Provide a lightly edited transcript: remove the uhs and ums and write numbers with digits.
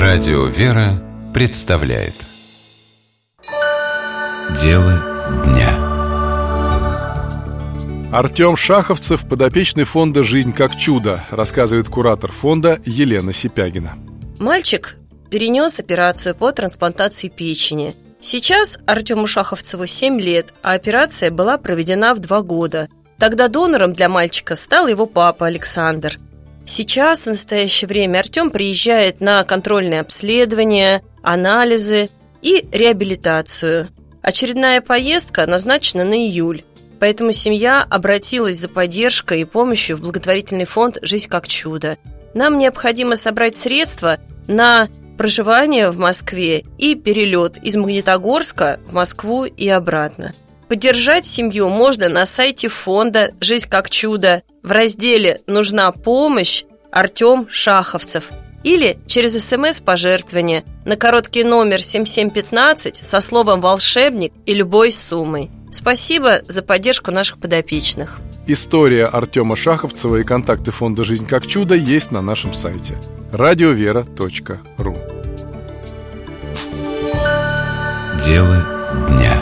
Радио «Вера» представляет «Дело дня». Артем Шаховцев, подопечный фонда «Жизнь как чудо», рассказывает куратор фонда Елена Сипягина. Мальчик перенес операцию по трансплантации печени. Сейчас Артему Шаховцеву 7 лет, а операция была проведена в 2 года. Тогда донором для мальчика стал его папа Александр. Сейчас, в настоящее время, Артем приезжает на контрольные обследования, анализы и реабилитацию. Очередная поездка назначена на июль, поэтому семья обратилась за поддержкой и помощью в благотворительный фонд «Жизнь как чудо». Нам необходимо собрать средства на проживание в Москве и перелет из Магнитогорска в Москву и обратно. Поддержать семью можно на сайте фонда «Жизнь как чудо» в разделе «Нужна помощь» Артем Шаховцев или через СМС-пожертвование на короткий номер 7715 со словом «волшебник» и любой суммой. Спасибо за поддержку наших подопечных. История Артема Шаховцева и контакты фонда «Жизнь как чудо» есть на нашем сайте radiovera.ru. Дело дня.